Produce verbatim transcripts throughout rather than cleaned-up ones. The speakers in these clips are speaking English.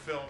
film,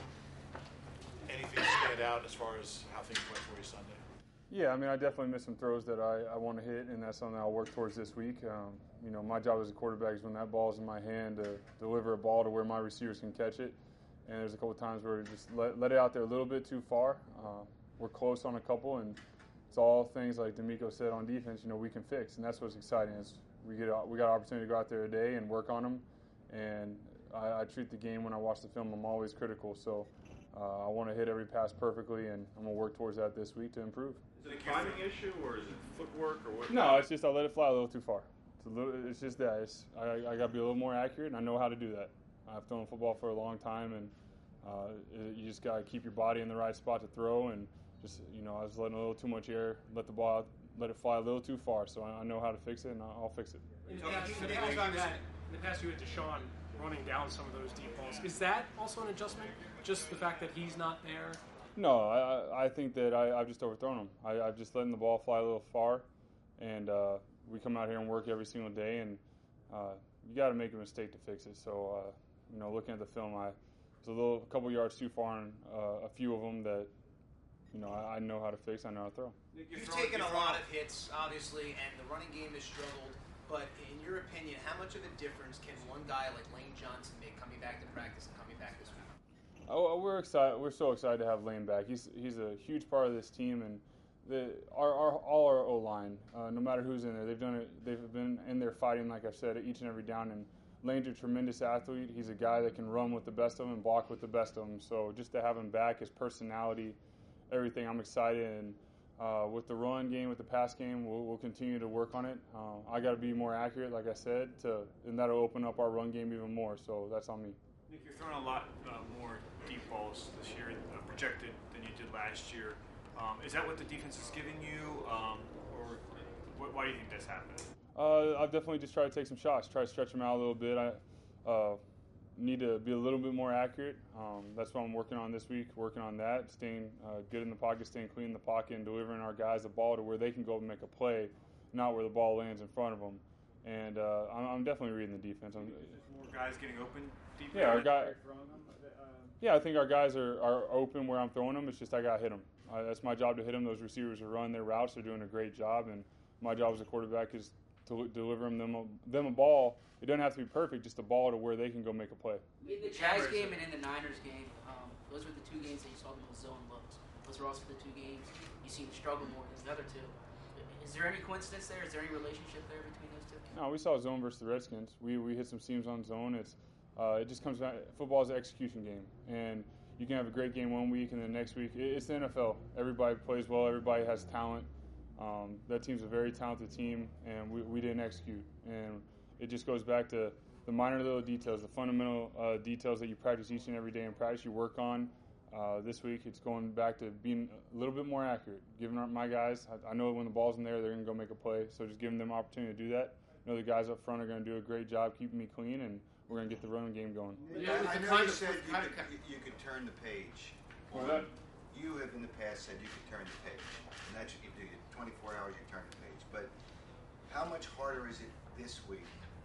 anything stand out as far as how things went for you Sunday? Yeah, I mean, I definitely missed some throws that I, I want to hit, and that's something I'll work towards this week. Um, you know, my job as a quarterback is when that ball's in my hand to deliver a ball to where my receivers can catch it. And there's a couple times where we just let, let it out there a little bit too far. Uh, we're close on a couple, and it's all things like D'Amico said on defense, you know, we can fix. And that's what's exciting is we get we got an opportunity to go out there today and work on them. And I, I treat the game when I watch the film, I'm always critical. So uh, I want to hit every pass perfectly, and I'm going to work towards that this week to improve. Is it a timing issue, or is it footwork, or what? No, it's just I let it fly a little too far. It's, a little, it's just that. It's, I, I got to be a little more accurate, and I know how to do that. I've thrown football for a long time, and uh, it, you just got to keep your body in the right spot to throw. And just, you know, I was letting a little too much air, let the ball out, let it fly a little too far. So I, I know how to fix it, and I'll, I'll fix it. In the past, in the past, in the past you had Deshaun running down some of those deep balls. Is that also an adjustment? Just the fact that he's not there? No, I, I think that I, I've just overthrown him. I, I've just letting the ball fly a little far, and uh, we come out here and work every single day, and uh, you got to make a mistake to fix it. So, uh, you know, looking at the film, I was a little, a couple yards too far on uh, a few of them that, you know, I, I know how to fix. I know how to throw. You've taken a lot of hits, obviously, and the running game has struggled. But in your opinion, how much of a difference can one guy like Lane Johnson make coming back to practice and coming back this week? Oh, we're excited. We're so excited to have Lane back. He's he's a huge part of this team, and the our, our all our O line, uh, no matter who's in there, they've done it. They've been in there fighting, like I've said, each and every down. And Lane's a tremendous athlete. He's a guy that can run with the best of them and block with the best of them. So just to have him back, his personality, everything, I'm excited. And uh, with the run game, with the pass game, we'll, we'll continue to work on it. Uh, I got to be more accurate, like I said, to and that'll open up our run game even more. So that's on me. Nick, you're throwing a lot uh, more deep balls this year, uh, projected, than you did last year. Um, is that what the defense is giving you, um, or wh- why do you think that's happening? Uh, I've definitely just tried to take some shots, try to stretch them out a little bit. I uh, need to be a little bit more accurate. Um, that's what I'm working on this week, working on that, staying uh, good in the pocket, staying clean in the pocket, and delivering our guys the ball to where they can go and make a play, not where the ball lands in front of them. And uh, I'm, I'm definitely reading the defense. I'm, more guys getting open deep? Yeah, our guy. Yeah, I think our guys are, are open where I'm throwing them. It's just I got to hit them. Uh, that's my job to hit them. Those receivers are running their routes. They're doing a great job. And my job as a quarterback is to deliver them, them, a, them a ball. It doesn't have to be perfect, just a ball to where they can go make a play. In the Jags game and in the Niners game, um, those were the two games that you saw the most zone looks. Those were also the two games you seemed to struggle more than the other two. Is there any coincidence there? Is there any relationship there between those two? No, we saw zone versus the Redskins. We we hit some seams on zone. It's uh, it just comes back. Football is an execution game, and you can have a great game one week and then next week it's the N F L. Everybody plays well. Everybody has talent. Um, that team's a very talented team, and we, we didn't execute. And it just goes back to the minor little details, the fundamental uh, details that you practice each and every day in practice. You work on. Uh, this week, it's going back to being a little bit more accurate. Giving my guys, I, I know when the ball's in there, they're going to go make a play. So just giving them opportunity to do that. I know the guys up front are going to do a great job keeping me clean, and we're going to get the running game going. Yeah, I know you said you could, you could turn the page. What was that? You have in the past said you could turn the page, and that's what you do. twenty-four hours, you turn the page. But how much harder is it this week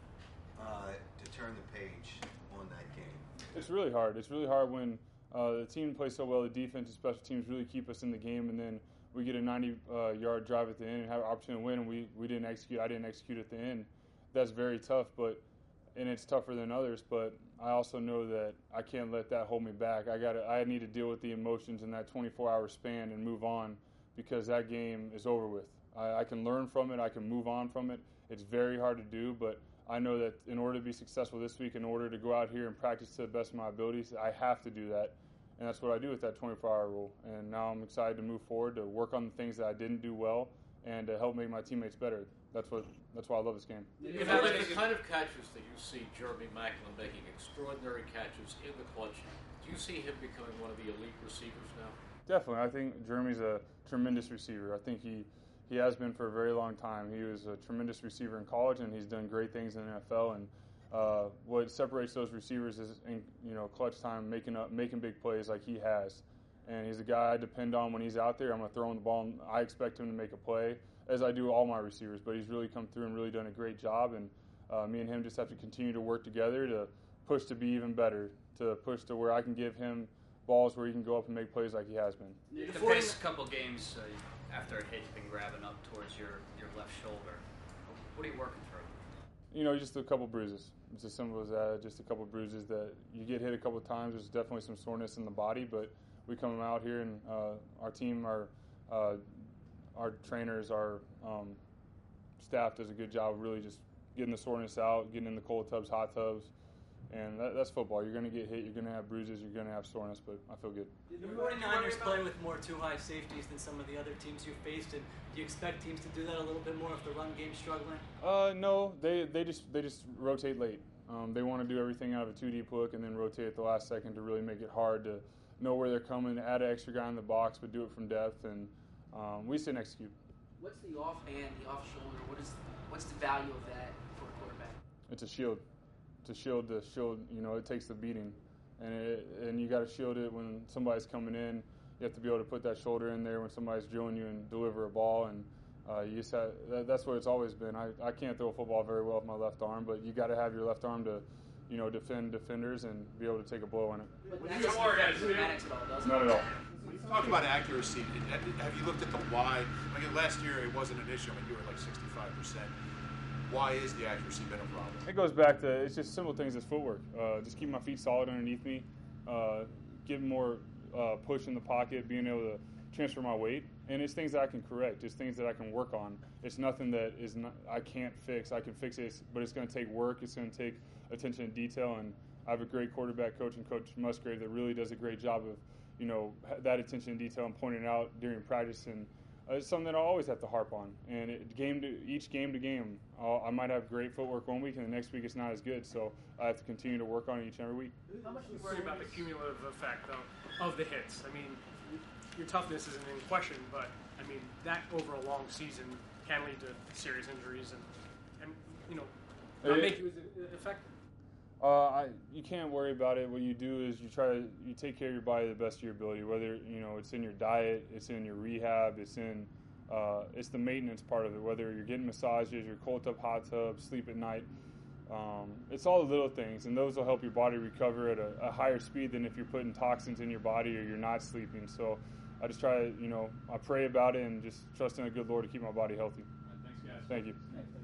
uh, to turn the page on that game? It's really hard. It's really hard when uh, the team plays so well. The defense and special teams really keep us in the game, and then we get a ninety-yard uh, drive at the end and have an opportunity to win, and we, we didn't execute. I didn't execute at the end. That's very tough, but and it's tougher than others. But I also know that I can't let that hold me back. I got I need to deal with the emotions in that twenty-four hour span and move on, because that game is over with. I, I can learn from it. I can move on from it. It's very hard to do, but I know that in order to be successful this week, in order to go out here and practice to the best of my abilities, I have to do that. And that's what I do with that twenty-four hour rule. And now I'm excited to move forward, to work on the things that I didn't do well, and to help make my teammates better. That's what. That's why I love this game. If I like the kind of catches that you see Jeremy Maclin making, extraordinary catches in the clutch, do you see him becoming one of the elite receivers now? Definitely. I think Jeremy's a tremendous receiver. I think he, he has been for a very long time. He was a tremendous receiver in college, and he's done great things in the N F L. And uh, what separates those receivers is, in, you know, clutch time, making up, making big plays like he has. And he's a guy I depend on when he's out there. I'm going to throw him the ball, and I expect him to make a play, as I do all my receivers. But he's really come through and really done a great job. And uh, me and him just have to continue to work together to push to be even better, to push to where I can give him balls where he can go up and make plays like he has been. The past couple games uh, after a hit, you've been grabbing up towards your, your left shoulder. What are you working through? You know, just a couple bruises. It's as simple as that. Just a couple bruises that you get hit a couple times. There's definitely some soreness in the body, but we come out here and uh, our team, our uh, our trainers, our um, staff does a good job of really just getting the soreness out, getting in the cold tubs, hot tubs, and that, that's football. You're going to get hit, you're going to have bruises, you're going to have soreness, but I feel good. The 49ers play with more two-high safeties than some of the other teams you've faced, and do you expect teams to do that a little bit more if the run game's struggling? Uh, no, they they just they just rotate late. Um, they want to do everything out of a two deep look and then rotate at the last second to really make it hard to know where they're coming, add an extra guy in the box, but do it from depth, and um, we sit and execute. What's the offhand, the off shoulder? What is what's the value of that for a quarterback? It's a shield. It's a shield to shield. You know, it takes the beating, and it, and you got to shield it when somebody's coming in. You have to be able to put that shoulder in there when somebody's drilling you and deliver a ball, and uh, you just have, that, that's what it's always been. I, I can't throw a football very well with my left arm, but you got to have your left arm to, you know, defend defenders and be able to take a blow on it. But that's not mathematics at all, doesn't Not it? at all. When you talk about accuracy, have you looked at the why? Like last year, it wasn't an issue. I mean, you were like sixty-five percent. Why is the accuracy been a problem? It goes back to, it's just simple things as footwork. Uh, just keep my feet solid underneath me, uh, give more uh, push in the pocket, being able to transfer my weight. And it's things that I can correct. It's things that I can work on. It's nothing that is not, I can't fix. I can fix it, but it's going to take work. It's going to take attention to detail. And I have a great quarterback coach and Coach Musgrave that really does a great job of, you know, that attention to detail and pointing it out during practice. And uh, it's something that I always have to harp on. And it, game to each game to game, I'll, I might have great footwork one week, and the next week it's not as good. So I have to continue to work on it each and every week. How much do you worry about the cumulative effect, though, of the hits? I mean, your toughness isn't in question, but I mean that over a long season can lead to serious injuries and, and you know, not It- make you as effective. Uh, I, you can't worry about it. What you do is you try to you take care of your body to the best of your ability. Whether you know it's in your diet, it's in your rehab, it's in uh, it's the maintenance part of it. Whether you're getting massages, your cold tub, hot tub, sleep at night. Um, it's all the little things, and those will help your body recover at a, a higher speed than if you're putting toxins in your body or you're not sleeping. So I just try to you know I pray about it and just trust in a good Lord to keep my body healthy. Thanks, guys. Thank you.